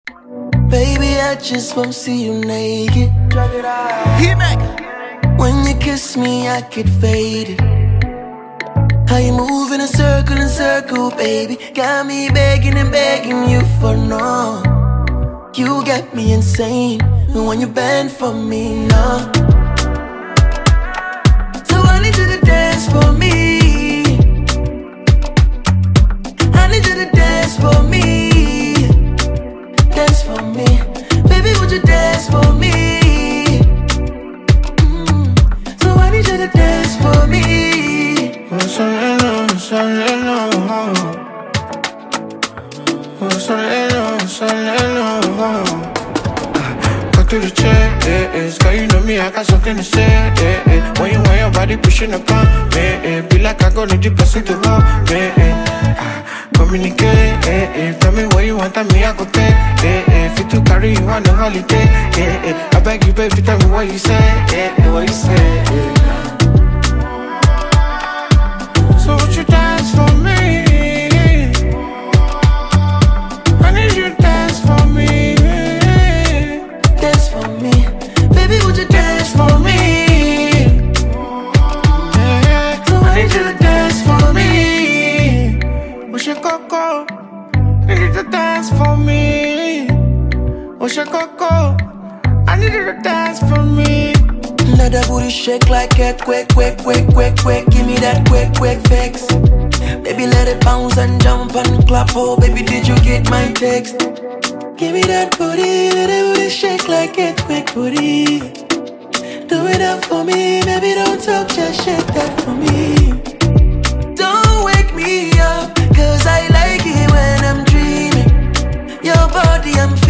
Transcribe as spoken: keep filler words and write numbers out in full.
Baby, I just won't see you naked. Drag it out. Hit back. When you kiss me, I get faded. How you move in a circle and circle, baby. Got me begging and begging you for no. You get me insane when you bend for me, no. So I need you to dance for me. I need you to dance for me. Dance for me. Baby, would you dance for me? Mm. So I need you to dance for me. Oh, soleno, soleno. Oh, soleno, soleno. Cut to the chase, girl, you know me, I got something to say. Eh, eh. When you want your body pushing upon me, eh, be like I go to the person to hold me. Eh. Ah, communicate, eh, eh. Tell me what you want, tell me I go pay. Eh, eh. Fit to carry you on a holiday. Eh, eh. I beg you, baby, tell me what you say. Eh, eh. What you say. Eh. So would you dance for me? I need you to dance for me. Dance for me. Baby, would you dance for me? Yeah, So I need you to dance for me. what's your coco? Need you to dance for me. What's your coco? I need you to dance for me. Let that booty shake like a quick, quick, quick, quick, quick. Give me that quick, quick fix. Baby, let it bounce and jump and clap. Oh, baby, did you get my text? Give me that booty, let that booty shake like a quick booty. Do it up for me, baby, don't talk, just shake that for me. Don't wake me up, cause I like it when I'm dreaming. Your body, I'm feeling.